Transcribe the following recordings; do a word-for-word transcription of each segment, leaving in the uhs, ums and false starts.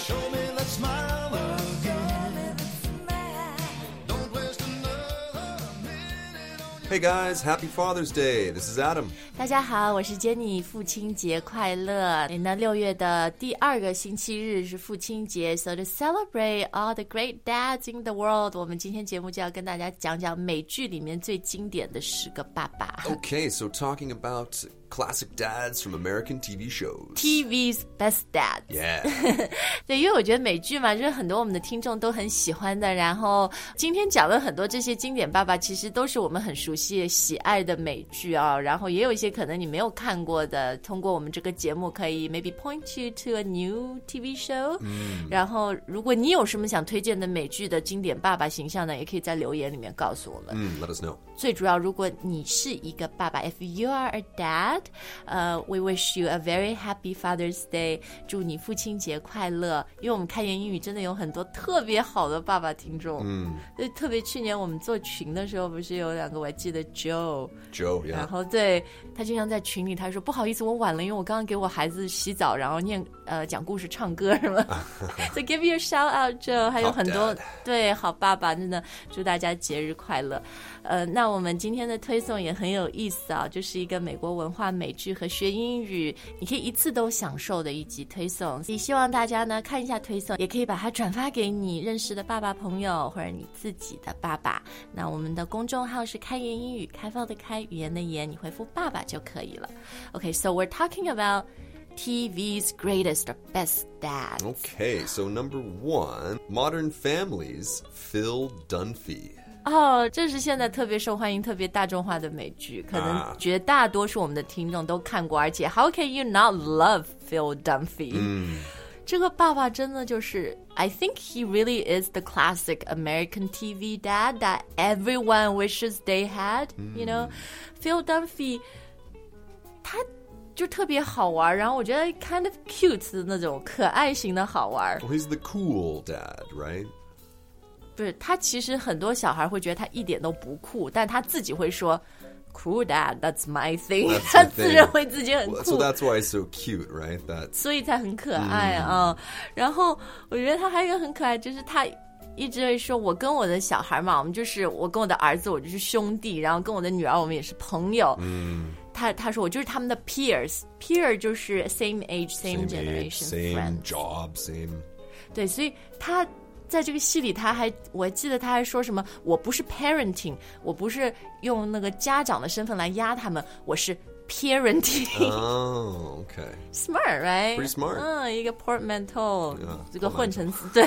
Show me that smile again. Don't waste another minute on your... Hey guys, happy Father's Day. This is Adam. 大家好，我是 Jenny， 父亲节快乐。那六月的第二个星期日是父亲节 So to celebrate all the great dads in the world， 我们今天节目就要跟大家讲讲美剧里面最经典的十个爸爸。 Okay, so talking about classic dads from American T V shows. T V's best dads. Yeah. 对，因为我觉得美剧嘛，就是很多我们的听众都很喜欢的，然后今天讲了很多这些经典爸爸，其实都是我们很熟悉喜爱的美剧啊，然后也有一些可能你没有看过的，通过我们这个节目可以 maybe point you to a new T V show、嗯、然后如果你有什么想推荐的美剧的经典爸爸形象呢，也可以在留言里面告诉我们。 嗯 Let us know. 最主要如果你是一个爸爸 if you are a dad、uh, we wish you a very happy Father's Day， 祝你父亲节快乐，因为我们开言英语真的有很多特别好的爸爸听众。嗯，特别去年我们做群的时候不是有两个，我还记得 Joe Joe yeah. 然后对他经常在群里他说不好意思我晚了，因为我刚刚给我孩子洗澡然后念呃讲故事唱歌什么So give you a shout out Joe， 还有很多对好爸爸，真的祝大家节日快乐。呃，那我们今天的推送也很有意思啊，就是一个美国文化美剧和学英语你可以一次都享受的一集推送，也希望大家呢看一下推送，也可以把它转发给你认识的爸爸朋友或者你自己的爸爸。那我们的公众号是开言英语，开放的开，语言的言，你回复爸爸就可以了。 Okay, so we're talking about T V's greatest or best dads. Okay, so number one, Modern Family's Phil Dunphy. 哦，这是现在特别受欢迎特别大众化的美剧，可能绝大多数我们的听众都看过，而且 How can you not love Phil Dunphy、嗯、这个爸爸真的就是 I think he really is the classic American T V dad that everyone wishes they had、嗯、You know Phil Dunphy 他就特别好玩，然后我觉得 kind of cute 的那种可爱型的好玩。 Well, he's the cool dad, right? 不是，他其实很多小孩会觉得他一点都不酷，但他自己会说 Cool dad, that's my thing， that's 他自认为自己很酷、 well, So that's why it's so cute, right? That's... 所以才很可爱啊、嗯。然后我觉得他还有一个很可爱，就是他一直会说我跟我的小孩嘛，我们就是我跟我的儿子我就是兄弟，然后跟我的女儿我们也是朋友。嗯，他他说我就是他们的 peers， peer 就是 same age same, same generation age, same friends. job same。 对，所以他在这个戏里他还我记得他还说什么我不是 parenting， 我不是用那个家长的身份来压他们，我是 parenting。 Oh, okay. Smart, right? Pretty smart. 嗯，一个 portmanteau、yeah, 这个混成词，对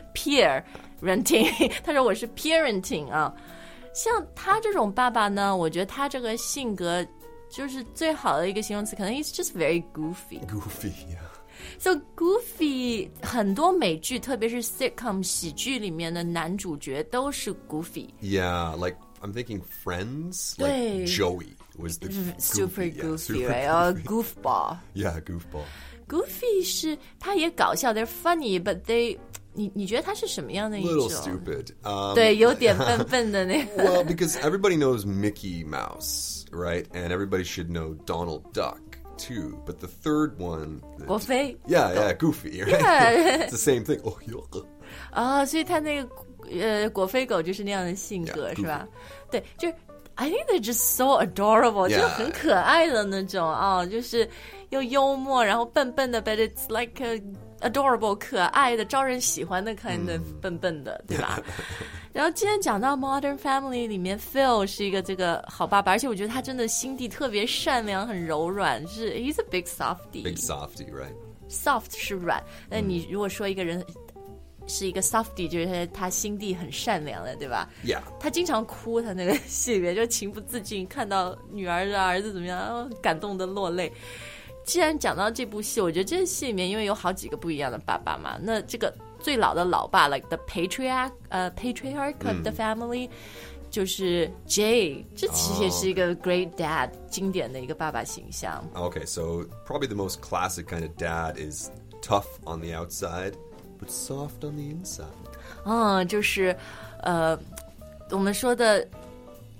parenting 他说我是 parenting 啊。像他这种爸爸呢，我觉得他这个性格就是最好的一个形容词可能 he's just very goofy. Goofy, yeah.So goofy 很多美剧特别是 sitcom 喜剧里面的男主角都是 goofy. Yeah, like I'm thinking Friends, like Joey was the goofy, super yeah, goofy, super right? goofy. Oh, goofball. Yeah, goofball. Goofy 是他也搞笑 they're funny, but they 你你觉得他是什么样的一种 Little stupid. Um, 对，有点笨笨的那个 Well, because everybody knows Mickey Mouse, right? And everybody should know Donald Duck.Too, but the third one 国飞 yeah yeah goofy right yeah. It's the same thing. Oh, yeah. 啊、哦，所以他那个呃果飞狗就是那样的性格、yeah, 是吧？对，就是 I think they're just so adorable、yeah. 就很可爱的那种啊、哦，就是又幽默，然后笨笨的 ，but it's like a adorable 可爱的、招人喜欢的 kind of、嗯、笨笨的，对吧？然后今天讲到 Modern Family 里面 Phil 是一个这个好爸爸，而且我觉得他真的心地特别善良，很柔软，是 he's a big softie. Big softie, right? Soft 是软，那你如果说一个人是一个 softie， 就是他心地很善良的，对吧？ Yeah. 他经常哭，他那个戏里面就情不自禁，看到女儿的儿子怎么样，感动的落泪。既然讲到这部戏，我觉得这个戏里面因为有好几个不一样的爸爸嘛，那这个最老的老爸 like the patriarch 呃、uh, patriarch of the family、嗯、就是 Jay， 这其实也是一个 great dad、oh. 经典的一个爸爸形象。 Okay, so probably the most classic kind of dad is tough on the outside but soft on the inside. 嗯，就是呃我们说的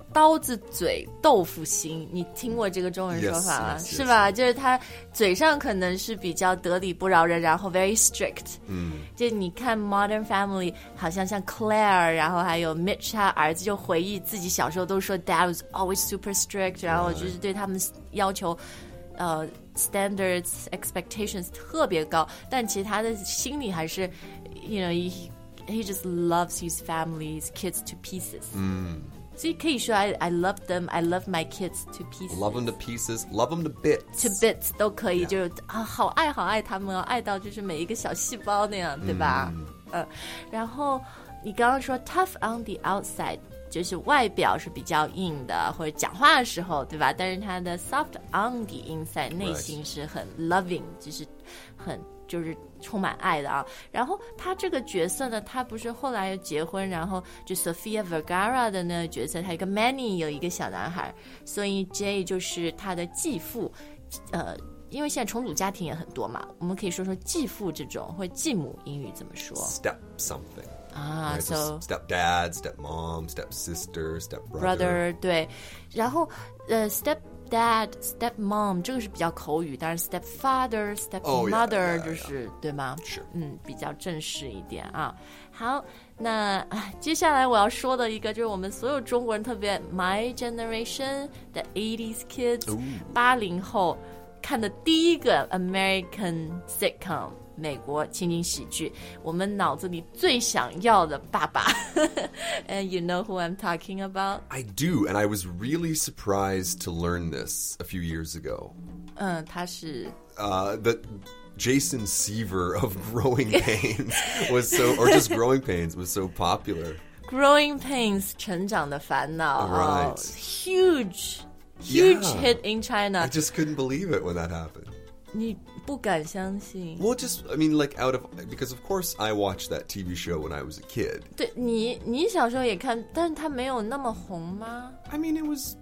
刀子嘴豆腐心，你听过这个中文说法吗？ Yes, yes, 是吧？ yes. 就是他嘴上可能是比较得理不饶人，然后 very strict。嗯，就你看 Modern Family， 好像像 Claire， 然后还有 Mitch， 他儿子就回忆自己小时候都说 Dad was always super strict， 然后就是对他们要求，呃 standards expectations 特别高，但其实他的心里还是 ，you know he he just loves his family, his kids to pieces。嗯。所以可以说 I, I love them, I love my kids to pieces. Love them to pieces, love them to bits. To bits 都可以， Yeah. 就是啊，好爱好爱他们，爱到就是每一个小细胞那样，对吧？嗯、呃，然后你刚刚说 tough on the outside， 就是外表是比较硬的，或者讲话的时候，对吧？但是他的 soft on the inside， 内心是很 loving， 就是很。就是充满爱的啊，然后他这个角色呢，他不是后来又结婚，然后就 Sofia Vergara 的那个角色，他一个 Manny 有一个小男孩，所以 Jay 就是他的继父，呃，因为现在重组家庭也很多嘛，我们可以说说继父这种或继母英语怎么说 Step something 啊 right? So step dad, step mom, step sister, step brother, brother 对，然后呃 step Dad, step mom 这个是比较口语，当然 step father, step Oh, yeah, mother yeah, 就是、 yeah. 对吗？ 是， 嗯，比较正式一点啊。好，那接下来我要说的一个就是我们所有中国人，特别 my generation the eighties kids 八零后看的第一个 American sitcom。美国情景喜剧，我们脑子里最想要的爸爸。And you know who I'm talking about? I do, and I was really surprised to learn this a few years ago. 嗯，他是 Uh, that Jason Seaver of Growing Pains was so, or just Growing Pains was so popular. Growing Pains 成长的烦恼 Right. oh, huge huge Yeah. hit in China. I just couldn't believe it when that happened. 你不敢相信。 Well, just, I mean, like, out of, because of course I watched that T V show when I was a kid. 对你，你小时候也看，但是他没有那么红吗？ I mean, it was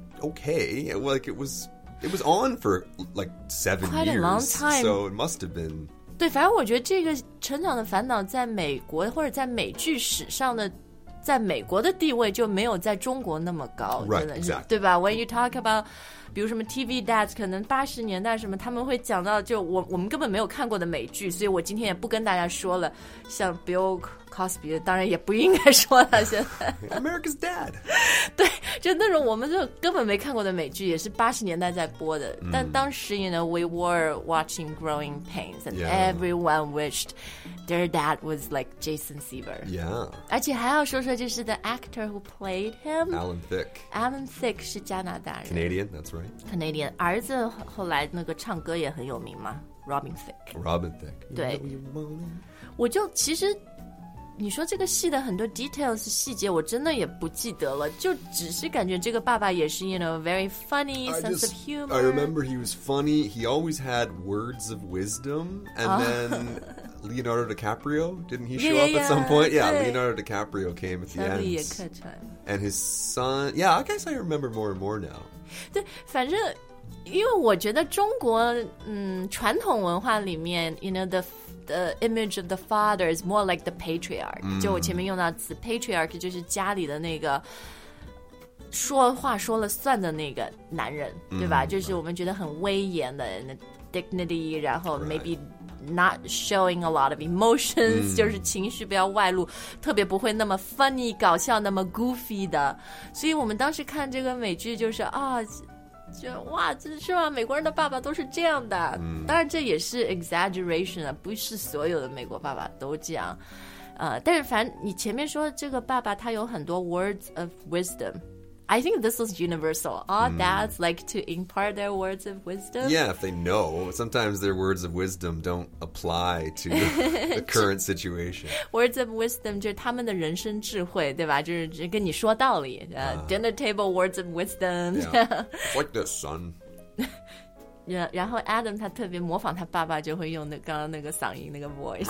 okay. Like, it was, it was on for, like, seven Quite a years. long time. So it must have been. 对，反正我觉得这个《成长的烦恼》在美国或者在美剧史上的，在美国的地位就没有在中国那么高， Right, 真的是 exactly. 对吧 ？When you talk about， 比如什么 T V Dads， 可能八十年代什么，他们会讲到就我我们根本没有看过的美剧，所以我今天也不跟大家说了。像 Bill Cosby， 当然也不应该说了。现在 America's Dad. 对，就那种我们就根本没看过的美剧，也是八十年代在播的。 嗯、 但当时 ，you know, we were watching Growing Pains, and Yeah. everyone wished their dad was like Jason Seaver. Yeah. 而且还要说说，就是 the actor who played him, Alan Thicke. Alan Thicke 是加拿大人 Canadian, that's right. ，Canadian。儿子后来那个唱歌也很有名嘛 ，Robin Thicke。 Robin Thicke. 对 You know you want it. 我就其实。你说这个戏的很多 details 细节，我真的也不记得了，就只是感觉这个爸爸也是 you know very funny I sense just, of humor. I remember he was funny. He always had words of wisdom. And then Leonardo DiCaprio, didn't he show Yeah, up yeah, at some point? Yeah, yeah. Leonardo DiCaprio came at the 小李也 end. 客串。 And his son, yeah, I guess I remember more and more now. 对，反正因为我觉得中国嗯传统文化里面 you know the the image of the father is more like the patriarch、嗯、就我前面用到词 patriarch 就是家里的那个说话说了算的那个男人、嗯、对吧、嗯、就是我们觉得很威严的 dignity 然后 maybe not showing a lot of emotions、嗯、就是情绪不要外露，特别不会那么 funny 搞笑那么 goofy 的，所以我们当时看这个美剧就是啊就哇，这是吧？美国人的爸爸都是这样的，嗯、当然这也是 exaggeration 啊，不是所有的美国爸爸都这样，呃，但是反正你前面说这个爸爸他有很多 words of wisdom。I think this is universal. All dads like to impart their words of wisdom. Yeah, if they know. Sometimes their words of wisdom don't apply to the current situation. Words of wisdom 就是他们的人生智慧，对吧？就是跟你说道理。呃、uh, dinner table words of wisdom. Yeah. It's like this, son. 然后 Adam 他特别模仿他爸爸，就会用那刚刚那个嗓音那个 voice。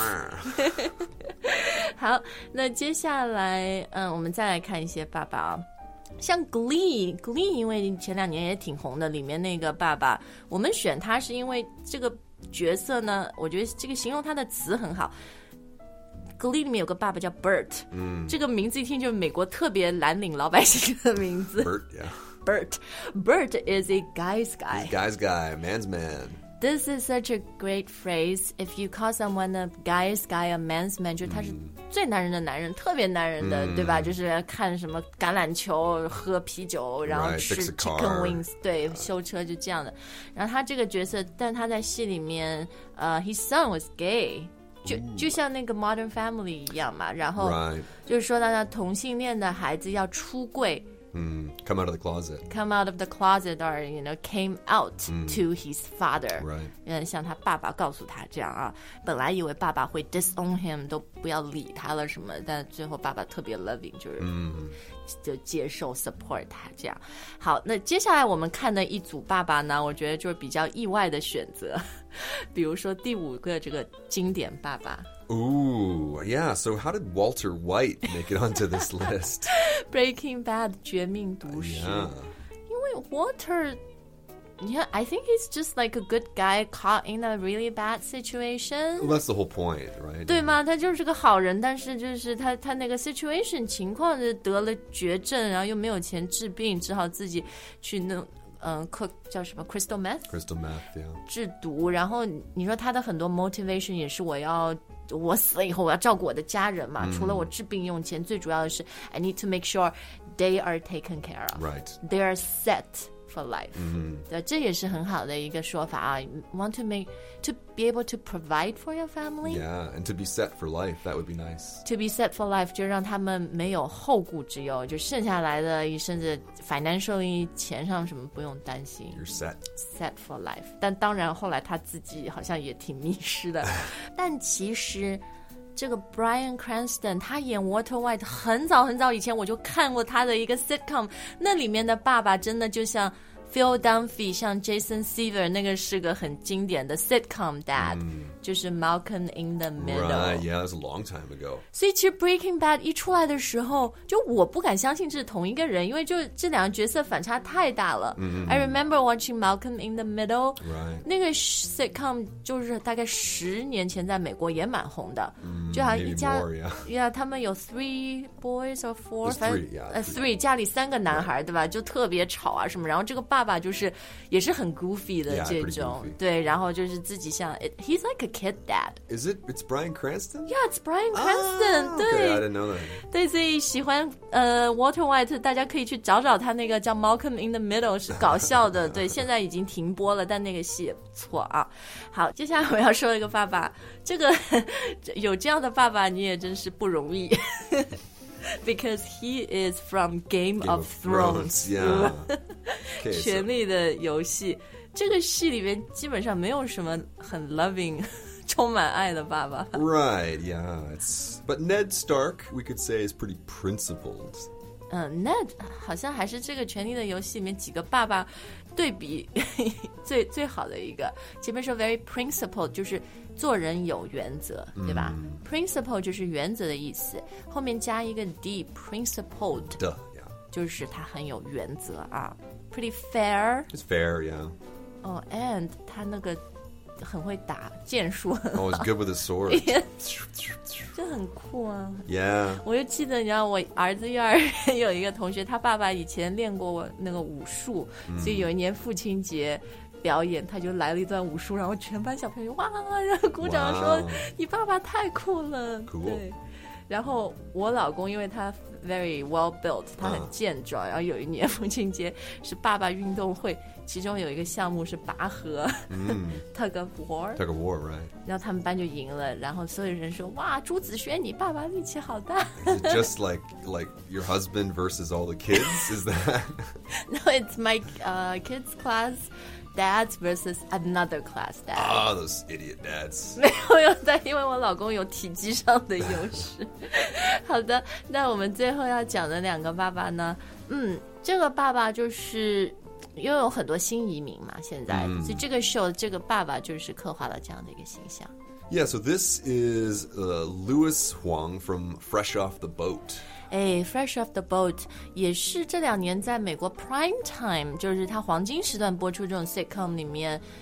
好，那接下来，嗯，我们再来看一些爸爸啊。像 Glee Glee 因为前两年也挺红的，里面那个爸爸我们选他是因为这个角色呢，我觉得这个形容他的词很好， Glee 里面有个爸爸叫 Bert， 嗯，这个名字一听就是美国特别蓝领老百姓的名字。 Bert, yeah. Bert. Bert is a guy's guy. Guy's guy, man's man. This is such a great phrase. If you call someone a guy's guy, a man's man， 就是他是最男人的男人，特别男人的，对吧？就是看什么橄榄球、喝啤酒，然后 Right, 吃 fix a car. chicken wings， 对，修车就这样的。然后他这个角色，但他在戏里面，呃、uh, ，his son was gay。就就像那个 Modern Family 一样嘛，然后 Right. 就是说到他同性恋的孩子要出柜。 Mm, come out of the closet. Come out of the closet, or you know, came out、嗯、to his father. Right. 嗯，像他爸爸告诉他这样啊，本来以为爸爸会 disown him， 都不要理他了什么，但最后爸爸特别 loving， 就是、嗯、就接受 support 他这样。好，那接下来我们看的一组爸爸呢，我觉得就是比较意外的选择，比如说第五个这个经典爸爸。 Ooh, yeah. So how did Walter White make it onto this list? Breaking Bad 绝命毒师。 Yeah. 因为 Walter, yeah, I think he's just like a good guy caught in a really bad situation. Well, that's the whole point, right? 对吗？他就是个好人，但是就是他他那个 situation 情况是得了绝症，然后又没有钱治病，只好自己去弄。嗯 ，cook 叫什么 crystal meth crystal meth, yeah. 制毒，然后你说他的很多 motivation 也是我要我死了以后我要照顾我的家人嘛，嗯、除了我治病用钱，最主要的是 I need to make sure they are taken care of, right? They are set for life. 嗯， 对，这也是很好的一个说法啊。Want to make to be able to provide for your family. Yeah, and to be set for life, that would be nice. To be set for life 就让他们没有后顾之忧，就剩下来的甚至 financially 钱上什么不用担心。 You're set. Set for life. 但当然后来他自己好像也挺迷失的。但其实这个 Bryan Cranston 他演 Walter White 很早很早以前我就看过他的一个 sitcom， 那里面的爸爸真的就像 Phil Dunphy 像 Jason Seaver， 那个是个很经典的 sitcom dad、嗯、就是 Malcolm in the Middle. Right, yeah, that was a long time ago. 所以其实 Breaking Bad 一出来的时候，就我不敢相信这是同一个人，因为就这两个角色反差太大了、嗯、I remember watching Malcolm in the Middle、 right. 那个 sitcom 就是大概十年前在美国也蛮红的、嗯、就好像一家 more, yeah. yeah, 他们有 three boys or four three, yeah, uh, three 家里三个男孩、right. 对吧，就特别吵啊什么，然后这个爸爸就是也是很 goofy 的这种、 yeah, 对，然后就是自己像 he's like a kid dad. Is it? It's Bryan Cranston? Yeah, it's Bryan Cranston、 ah, 对 okay, I didn't know that. 对，所以喜欢呃 Walter White 大家可以去找找他那个叫 Malcolm in the Middle， 是搞笑的对，现在已经停播了，但那个戏也不错啊。好，接下来我要说一个爸爸，这个有这样的爸爸你也真是不容易because he is from Game, Game of, of Thrones, Thrones yeah. okay, 权力的游戏。这个戏里面基本上没有什么很 loving 充满爱的爸爸。 Right, yeah, it's but Ned Stark we could say is pretty principled. 嗯 Ned 好像还是这个权力的游戏里面几个爸爸对比最最好的一个。前面说 very principled 就是做人有原则，对吧、嗯、principle 就是原则的意思，后面加一个 d principled Duh, yeah. 就是他很有原则啊。 pretty fair. It's fair, yeah. Oh, and 他那个很会打剑术。 Oh, he's good with his sword. 这很酷啊。 Yeah. 我就记得你知道我儿子幼儿园有一个同学，他爸爸以前练过那个武术、嗯、所以有一年父亲节表演他就来了一段武术，然后全班小朋友哇然后鼓掌说、wow. 你爸爸太酷了。 Cool. 对，然后我老公因为他 very well built 他很健壮、uh. 然后有一年父亲节是爸爸运动会，其中有一个项目是拔河、嗯、tug of war tug of war, right. 然后他们班就赢了，然后所有人说哇朱子轩你爸爸力气好大。 Is it just like like your husband versus all the kids? Is that? No, it's my uh, kids class dads versus another class dad. Ah, oh, those idiot dads. 没有有的，因为我老公有体积上的优势。好的，那我们最后要讲的两个爸爸呢，嗯，这个爸爸就是因为有很多新移民嘛，现在、嗯、所以这个 show 这个爸爸就是刻画了这样的一个形象。 Yeah, so this is uh, Louis Huang from Fresh Off the Boat. 哎 Fresh Off the Boat 也是这两年在美国 Prime Time 就是它黄金时段播出这种 sitcom 里面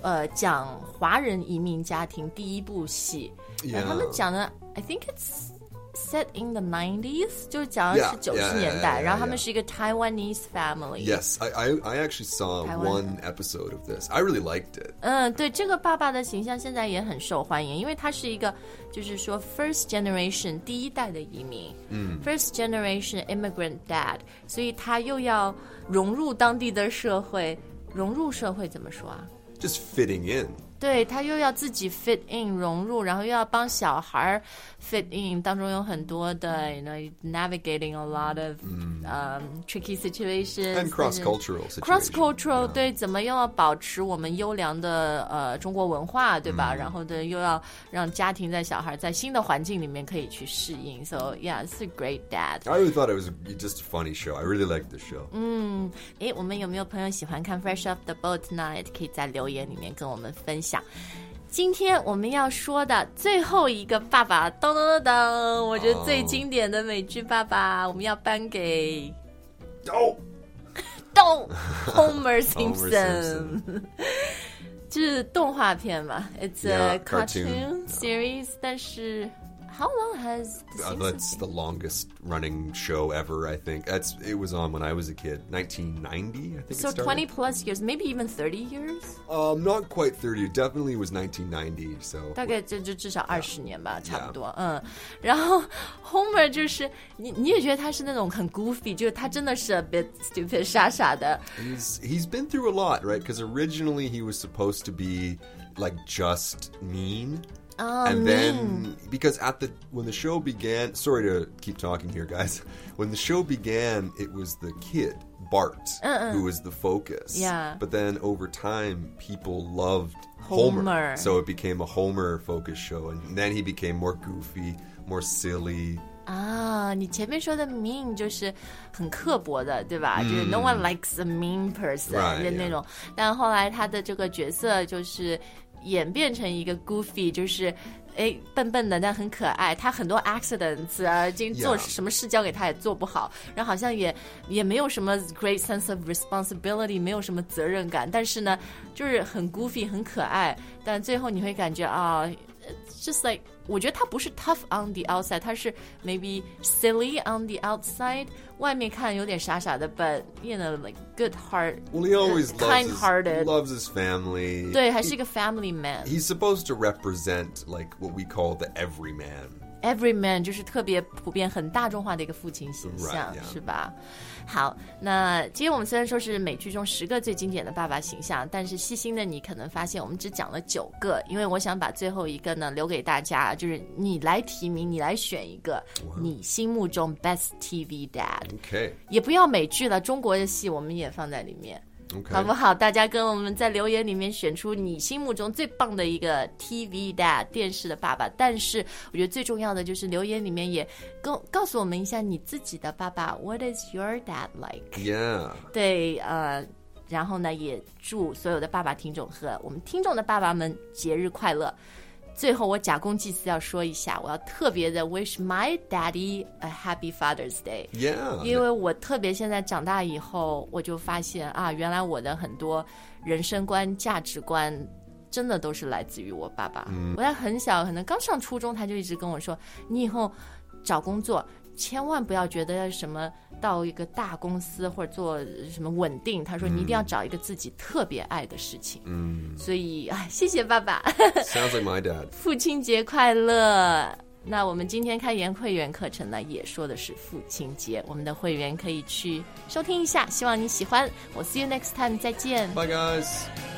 呃讲华人移民家庭第一部戏， Yeah. 然后他们讲的 I think it's set in the nineties， 就是讲的 Yeah, 是九十 yeah, 年代， yeah, yeah, 然后他们 yeah. 是一个 Taiwanese family。 Yes, I, I, I actually saw Taiwan. one episode of this. I really liked it. 嗯，对，这个爸爸的形象现在也很受欢迎，因为他是一个就是说 first generation 第一代的移民，嗯 ，first generation immigrant dad， 所以他又要融入当地的社会，融入社会怎么说啊？ Just fitting in. 对，他又要自己 fit in 融入，然后又要帮小孩 fit in， 当中有很多的 you know navigating a lot of、嗯 um, tricky situations And cross-cultural situations. cross-cultural、 Yeah. 对，怎么又要保持我们优良的呃中国文化，对吧？ 嗯、 然后的又要让家庭在小孩在新的环境里面可以去适应。So yeah, it's a great dad. I really thought it was just a funny show. I really liked the show. 嗯，诶，我们有没有朋友喜欢看 Fresh Off the Boat 呢？也可以在留言里面跟我们分享。今天我们要说的最后一个爸爸，当当当当，我觉得最经典的美剧爸爸， oh. 我们要颁给 Oh! 动 Homer Homer Simpson 就是动画片嘛 It's a Yeah, cartoon cartoon. series 但是 How long has the Uh, that's the longest running show ever, I think. That's It was on when I was a kid. nineteen ninety, I think So it started. twenty plus years, maybe even thirty years? Um, not quite thirty. It definitely was nineteen ninety, so... 大概就就至少二十年吧， yeah. 差不多。Yeah. 嗯，然后 Homer 就是你你也觉得他是那种很 goofy， 就是他真的是 a bit stupid 傻傻的。 He's he's been through a lot, right? Because originally he was supposed to be like just mean. Oh, and mean. then because at the when the show began, sorry to keep talking here, guys. When the show began, it was the kid Bart uh-uh. who was the focus. Yeah. But then over time, people loved Homer, Homer. so it became a Homer focused show, and then he became more goofy, more silly. 啊，你前面说的 mean 就是很刻薄的，对吧？嗯、就是 no one likes a mean person 的那种。Right, yeah. 但后来他的这个角色就是演变成一个 goofy， 就是哎笨笨的，但很可爱。他很多 accidents 啊，今做什么事交给他也做不好， yeah. 然后好像也也没有什么 great sense of responsibility， 没有什么责任感。但是呢，就是很 goofy， 很可爱。但最后你会感觉啊。Just like 我觉得他不是 tough on the outside， 他是 maybe silly on the outside， 外面看有点傻傻的 but you know like good heart well he always kind loves hearted his, loves his family 对还是一个 family man he's supposed to represent like what we call the everyman everyman 就是特别普遍很大众化的一个父亲形象 right, yeah. 是吧好那今天我们虽然说是美剧中十个最经典的爸爸形象但是细心的你可能发现我们只讲了九个因为我想把最后一个呢留给大家就是你来提名你来选一个 wow. 你心目中 best T V dad okay. 也不要美剧了中国的戏我们也放在里面 Okay. 好不好大家跟我们在留言里面选出你心目中最棒的一个 T V dad 电视的爸爸但是我觉得最重要的就是留言里面也跟告诉我们一下你自己的爸爸 What is your dad like Yeah 对呃然后呢也祝所有的爸爸听众和我们听众的爸爸们节日快乐最后我假公济私要说一下我要特别的 wish my daddy a happy Father's Day Yeah 因为我特别现在长大以后我就发现啊原来我的很多人生观价值观真的都是来自于我爸爸、嗯、我在很小可能刚上初中他就一直跟我说你以后找工作千万不要觉得什么到一个大公司或者做什么稳定他说你一定要找一个自己特别爱的事情嗯所以啊谢谢爸爸 Sounds like my dad 父亲节快乐那我们今天开研会员课程呢也说的是父亲节我们的会员可以去收听一下希望你喜欢我 see you next time 再见 Bye guys